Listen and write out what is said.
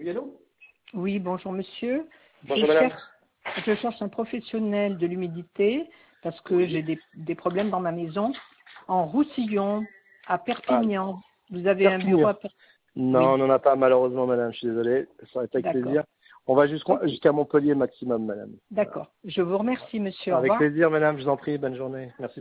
Oui, allô? Oui, bonjour monsieur. Bonjour madame. Je cherche un professionnel de l'humidité parce que j'ai des problèmes dans ma maison. En Roussillon, à Ah, Perpignan. Vous avez un bureau Perpignan. à Perpignan? Non, Oui, on n'en a pas malheureusement madame, je suis désolé. Ça aurait été avec d'accord. plaisir. On va Ok, jusqu'à Montpellier maximum madame. Voilà. d'accord. Je vous remercie monsieur. Au Avec revoir. plaisir madame, je vous en prie, bonne journée. Merci.